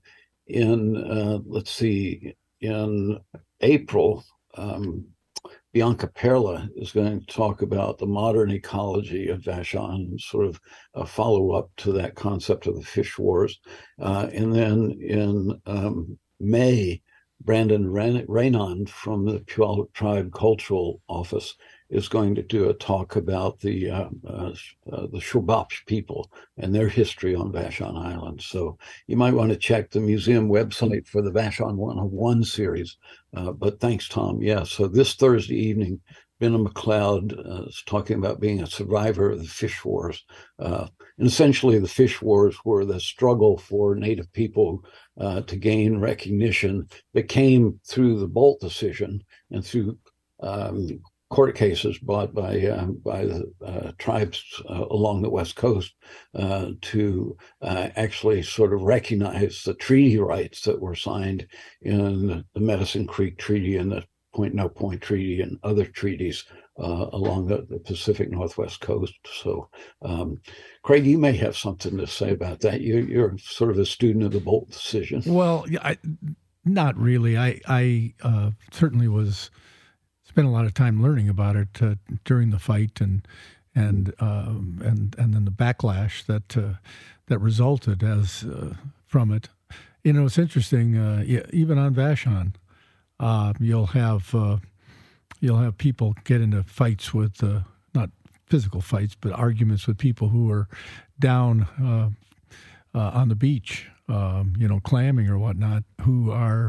in April, Bianca Perla is going to talk about the modern ecology of Vashon, sort of a follow-up to that concept of the fish wars. And then in May, Brandon Raynon from the Puyallup Tribe Cultural Office is going to do a talk about the Shwabopsh people and their history on Vashon Island. So you might want to check the museum website for the Vashon 101 series. But thanks, Tom. Yeah, so this Thursday evening, Benham McLeod is talking about being a survivor of the fish wars. And essentially, the fish wars were the struggle for Native people to gain recognition that came through the Bolt decision and through court cases brought by the tribes along the West Coast to actually sort of recognize the treaty rights that were signed in the Medicine Creek Treaty and the Point-No-Point Treaty and other treaties along the Pacific Northwest coast. So, Craig, you may have something to say about that. You're sort of a student of the Bolt decision. Well, not really. I certainly spent a lot of time learning about it during the fight and then the backlash that resulted from it. You know, it's interesting. Even on Vashon, you'll have people get into fights with not physical fights, but arguments with people who are down on the beach, clamming or whatnot, who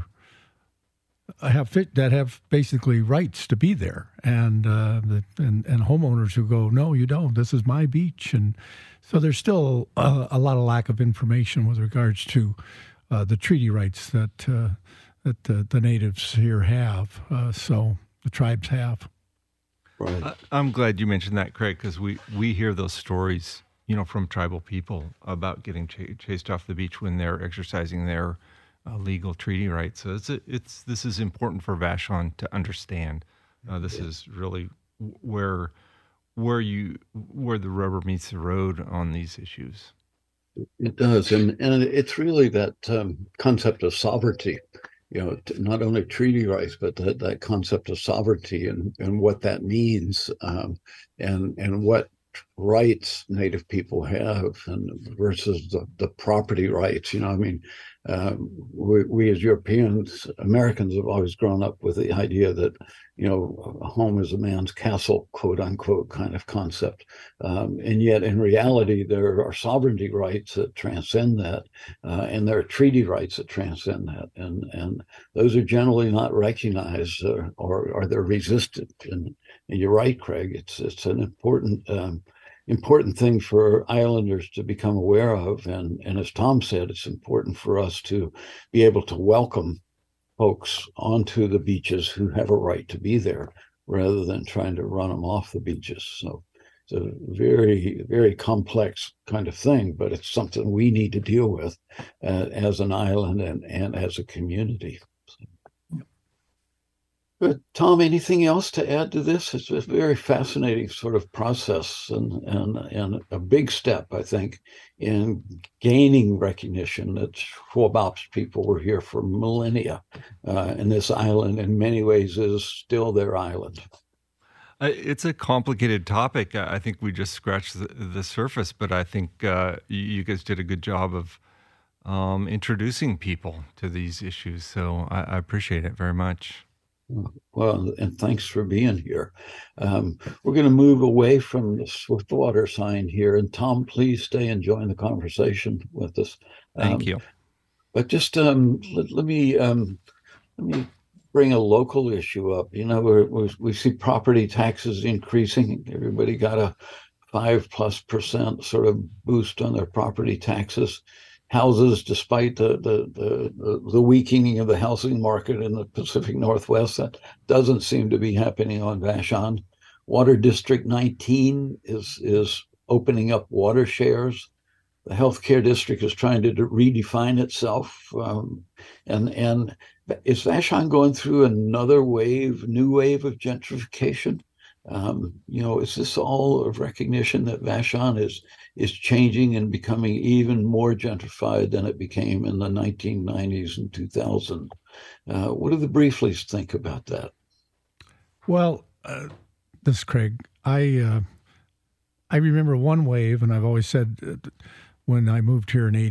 have basically rights to be there, and homeowners who go, no, you don't. This is my beach, and so there's still a lot of lack of information with regards to the treaty rights that the natives here have. So the tribes have. Right. I'm glad you mentioned that, Craig, because we hear those stories, from tribal people about getting chased off the beach when they're exercising their legal treaty rights. So this is important for Vashon to understand. This is really where the rubber meets the road on these issues. It does, and it's really that concept of sovereignty. Not only treaty rights, but that concept of sovereignty and what that means, and what rights Native people have, and versus the property rights. We as Europeans, Americans, have always grown up with the idea that a home is a man's castle, quote unquote, kind of concept, and yet in reality there are sovereignty rights that transcend that, and there are treaty rights that transcend that, and those are generally not recognized or they're resisted. And you're right, Craig. It's an important thing for islanders to become aware of, and as Tom said, it's important for us to be able to welcome folks onto the beaches who have a right to be there, rather than trying to run them off the beaches. So it's a very, very complex kind of thing, but it's something we need to deal with as an island and as a community. But Tom, anything else to add to this? It's a very fascinating sort of process and a big step, I think, in gaining recognition that Shwabopsh people were here for millennia, and this island in many ways is still their island. It's a complicated topic. I think we just scratched the surface, but I think you guys did a good job of introducing people to these issues. So I appreciate it very much. Well, and thanks for being here. We're going to move away from the Swiftwater sign here, and Tom, please stay and join the conversation with us. Thank you. But just let me bring a local issue up. We see property taxes increasing. Everybody got a 5+% sort of boost on their property taxes. Houses, despite the weakening of the housing market in the Pacific Northwest, that doesn't seem to be happening on Vashon. Water District 19 is opening up water shares. The healthcare district is trying to redefine itself. And is Vashon going through another new wave of gentrification? Is this all a recognition that Vashon is changing and becoming even more gentrified than it became in the 1990s and 2000? What do the Briefleys think about that? Well, this is Craig. I remember one wave, and I've always said when I moved here in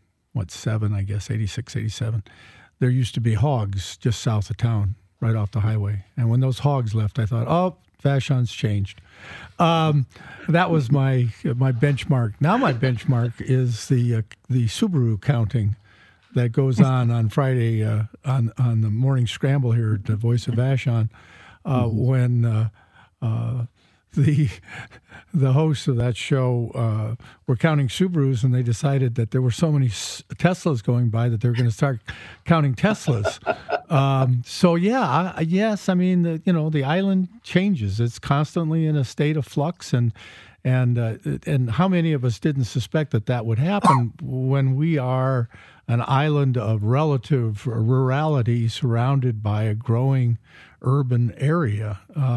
86, 87, there used to be hogs just south of town, right off the highway. And when those hogs left, I thought, Vashon's changed. That was my benchmark. Now my benchmark is the Subaru counting that goes on Friday on the morning scramble here at the Voice of Vashon, when the hosts of that show were counting Subarus, and they decided that there were so many Teslas going by that they were going to start counting Teslas. Yes, I mean, the island changes. It's constantly in a state of flux, and how many of us didn't suspect that would happen when we are an island of relative rurality surrounded by a growing urban area.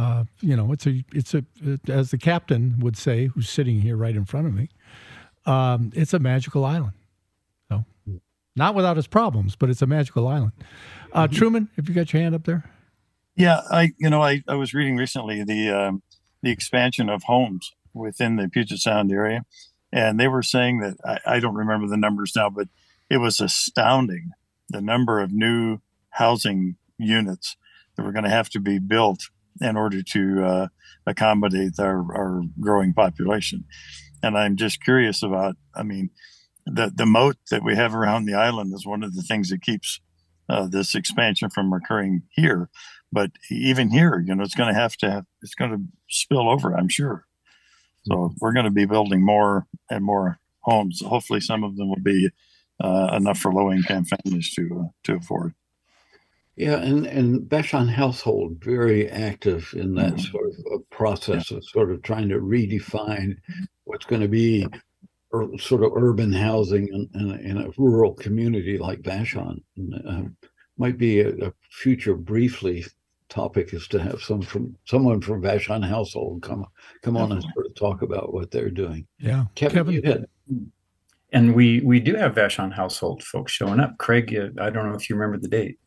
It's a as the captain would say, who's sitting here right in front of me, it's a magical island. So, not without its problems, but it's a magical island. Truman, have you got your hand up there? Yeah, I was reading recently the expansion of homes within the Puget Sound area, and they were saying that I don't remember the numbers now, but it was astounding the number of new housing units that were going to have to be built in order to accommodate our growing population. And I'm just curious about, the moat that we have around the island is one of the things that keeps this expansion from occurring here. But even here, it's going to spill over, I'm sure. So we're going to be building more and more homes. Hopefully some of them will be enough for low-income families to afford. Yeah, and Vashon Household, very active in that sort of process of sort of trying to redefine what's going to be sort of urban housing in a rural community like Vashon. Might be a future briefly topic is to have someone from Vashon Household come on and sort of talk about what they're doing. Yeah, Kevin. You had. And we do have Vashon Household folks showing up. Craig, I don't know if you remember the date.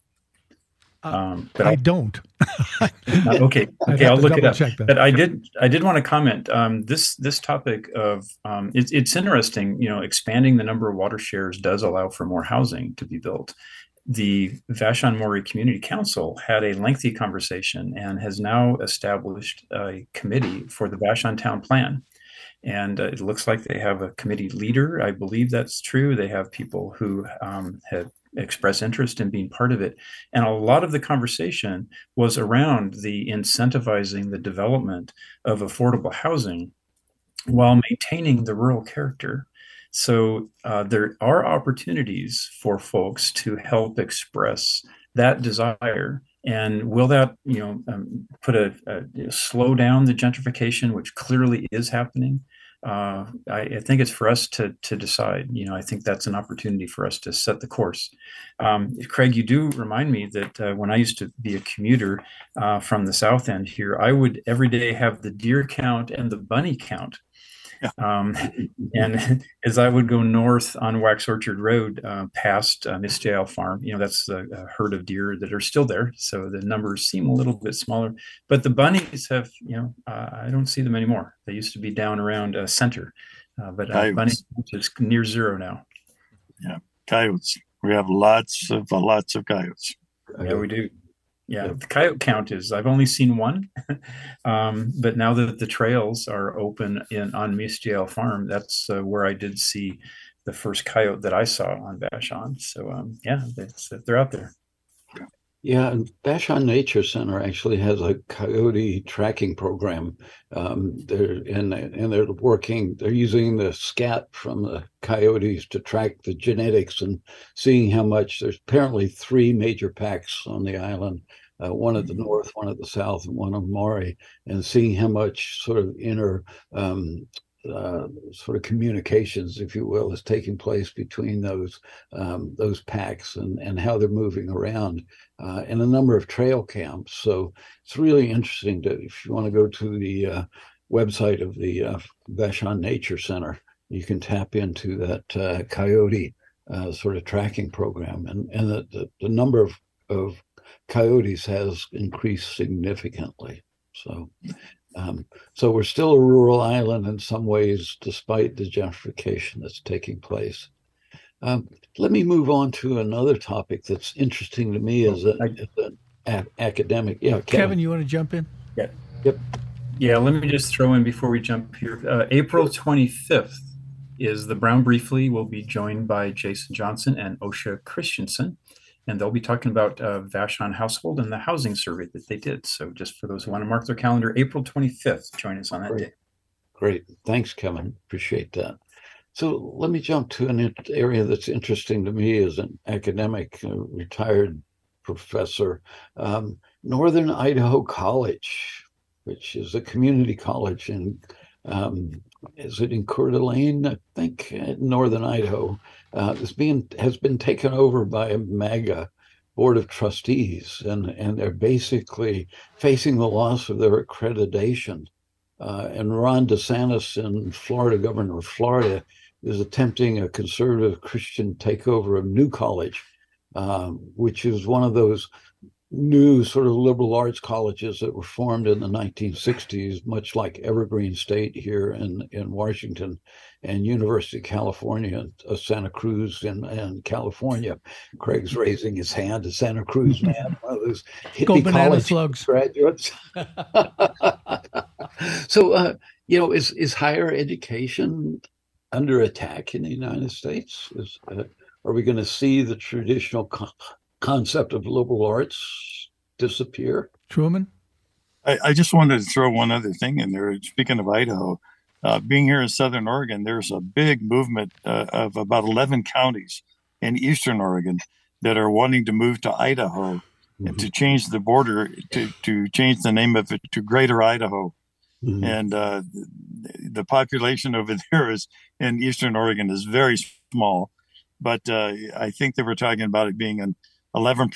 But I don't. Okay, I'll look it up. That. But I did want to comment. This topic of it's interesting. Expanding the number of water shares does allow for more housing to be built. The Vashon Moree Community Council had a lengthy conversation and has now established a committee for the Vashon Town Plan. And it looks like they have a committee leader. I believe that's true. They have people who have expressed interest in being part of it. And a lot of the conversation was around the incentivizing the development of affordable housing while maintaining the rural character. So there are opportunities for folks to help express that desire. And will that, slow down the gentrification, which clearly is happening? I think it's for us to decide. I think that's an opportunity for us to set the course. Craig, you do remind me that when I used to be a commuter from the south end here, I would every day have the deer count and the bunny count. And as I would go north on Wax Orchard Road past Miss Jael Farm, that's a herd of deer that are still there. So the numbers seem a little bit smaller, but the bunnies have, I don't see them anymore. They used to be down around center, but bunnies is near zero now. Yeah, coyotes. We have lots of coyotes. Yeah, we do. Yeah, the coyote count is, I've only seen one, but now that the trails are open on Miss Jael Farm, that's where I did see the first coyote that I saw on Vashon. So they're out there. Yeah, and Vashon Nature Center actually has a coyote tracking program. They're using the scat from the coyotes to track the genetics and seeing how much. There's apparently 3 major packs on the island, one at the north, one at the south, and one on Moree, and seeing how much sort of inner sort of communications, if you will, is taking place between those packs and how they're moving around in a number of trail camps. So it's really interesting if you want to go to the website of the Vashon Nature Center, you can tap into that coyote sort of tracking program, and the number of coyotes has increased significantly. So we're still a rural island in some ways, despite the gentrification that's taking place. Let me move on to another topic that's interesting to me as an academic. Yeah, Kevin, you want to jump in? Yeah. Yep. Yeah, let me just throw in before we jump here. April 25th is the Brown Briefly will be joined by Jason Johnson and Osha Christensen, and they'll be talking about Vashon Household and the housing survey that they did. So just for those who want to mark their calendar, April 25th, join us on that day. Great. Thanks, Kevin. Appreciate that. So let me jump to an area that's interesting to me as an academic, retired professor. Northern Idaho College, which is a community college in, is it in Coeur d'Alene? I think Northern Idaho, has been taken over by a MAGA board of trustees, and they're basically facing the loss of their accreditation. And Ron DeSantis, in Florida, governor of Florida, is attempting a conservative Christian takeover of New College, which is one of those new sort of liberal arts colleges that were formed in the 1960s, much like Evergreen State here in Washington and University of California, Santa Cruz in California. Craig's raising his hand, a Santa Cruz man, one of those hippie college slugs. Graduates. So, is higher education under attack in the United States? Are we going to see the traditional concept of liberal arts disappear? Truman? I just wanted to throw one other thing in there. Speaking of Idaho, being here in Southern Oregon, there's a big movement of about 11 counties in Eastern Oregon that are wanting to move to Idaho and to change the border, to change the name of it to Greater Idaho. Mm-hmm. And the population over there in Eastern Oregon is very small, but I think they were talking about it being an 11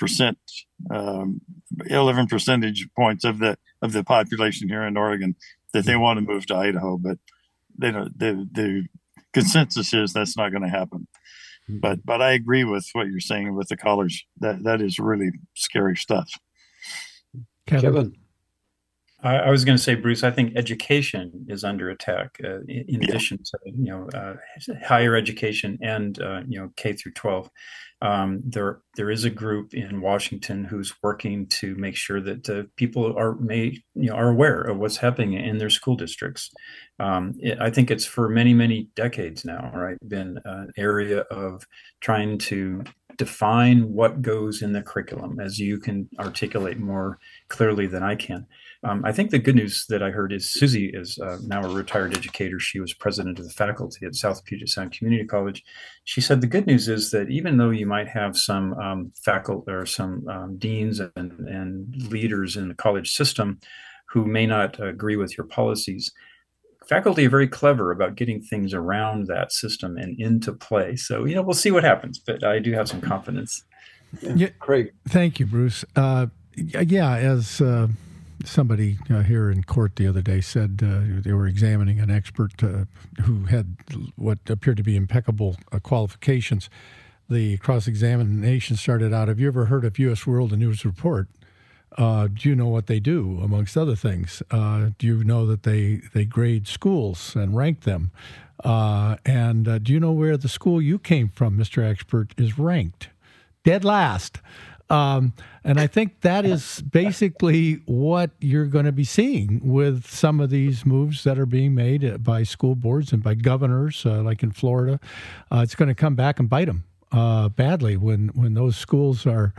percentage points of the population here in Oregon that they want to move to Idaho, but the consensus is that's not going to happen. But I agree with what you're saying with the college. That is really scary stuff. Kevin. I was going to say, Bruce, I think education is under attack in addition to, higher education and, K through 12. There is a group in Washington who's working to make sure that people are aware of what's happening in their school districts. I think it's for many, many decades now, right, been an area of trying to define what goes in the curriculum, as you can articulate more clearly than I can. I think the good news that I heard is Susie is now a retired educator. She was president of the faculty at South Puget Sound Community College. She said the good news is that even though you might have some faculty or some deans and leaders in the college system who may not agree with your policies, faculty are very clever about getting things around that system and into play. So, we'll see what happens, but I do have some confidence. Yeah, Craig. Thank you, Bruce. As somebody here in court the other day said, they were examining an expert who had what appeared to be impeccable qualifications. The cross-examination started out, have you ever heard of U.S. World News Report? Do you know what they do, amongst other things? Do you know that they grade schools and rank them? And do you know where the school you came from, Mr. Expert, is ranked? Dead last. And I think that is basically what you're going to be seeing with some of these moves that are being made by school boards and by governors, like in Florida. It's going to come back and bite them badly when those schools are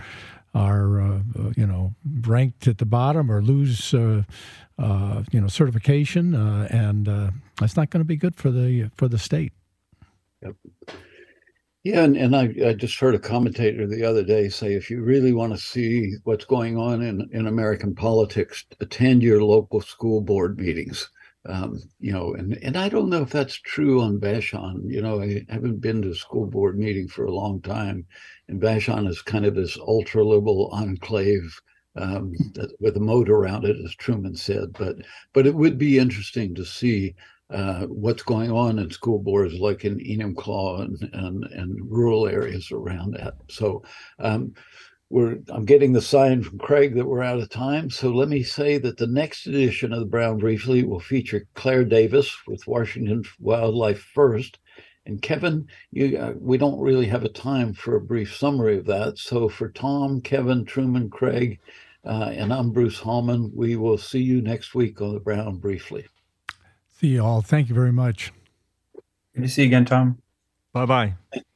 ranked at the bottom or lose certification, and that's not going to be good for the state. Yep. Yeah, and I just heard a commentator the other day say, if you really want to see what's going on in American politics, attend your local school board meetings. And I don't know if that's true on Vashon. I haven't been to a school board meeting for a long time, and Vashon is kind of this ultra-liberal enclave with a moat around it, as Truman said. But it would be interesting to see what's going on in school boards like in Enumclaw and rural areas around that. So I'm getting the sign from Craig that we're out of time. So let me say that the next edition of the Brown Briefly will feature Claire Davis with Washington Wildlife First. And Kevin, we don't really have a time for a brief summary of that. So for Tom, Kevin, Truman, Craig, And I'm Bruce Hallman. We will see you next week on the Brown Briefly. See you all. Thank you very much. Good to see you again, Tom. Bye-bye.